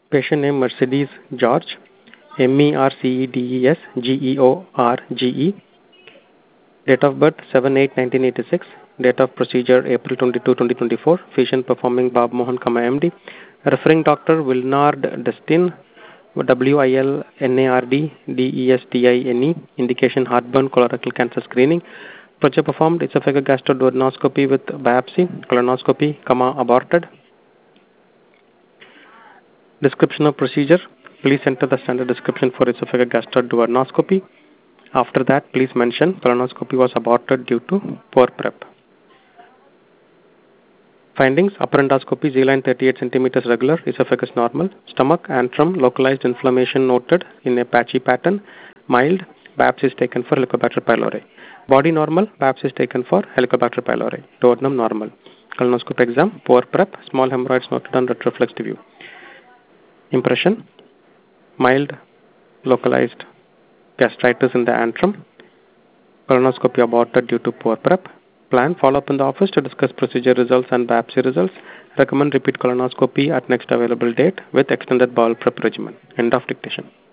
Patient name Mercedes George, Mercedes George. Date of birth 7/8/1986. Date of procedure April 22, 2024. Physician performing Bob Mohan, MD. Referring doctor Wilnard Destin, WILNARD Indication heartburn, colorectal cancer screening. Procedure performed esophagogastroduodenoscopy with biopsy. Colonoscopy, aborted. Description of procedure. Please enter the standard description for esophagogastroduodenoscopy. After that, please mention colonoscopy was aborted due to poor prep. Findings: upper endoscopy, Z-line 38 centimeters regular, esophagus normal, stomach antrum, localized inflammation noted in a patchy pattern, mild, biopsy is taken for Helicobacter pylori. Body normal, biopsy is taken for Helicobacter pylori. Duodenum normal. Colonoscope exam, poor prep, small hemorrhoids noted on retroflex view. Impression: mild, localized gastritis in the antrum. Colonoscopy aborted due to poor prep. Plan follow-up in the office to discuss procedure results and biopsy results. Recommend repeat colonoscopy at next available date with extended bowel prep regimen. End of dictation.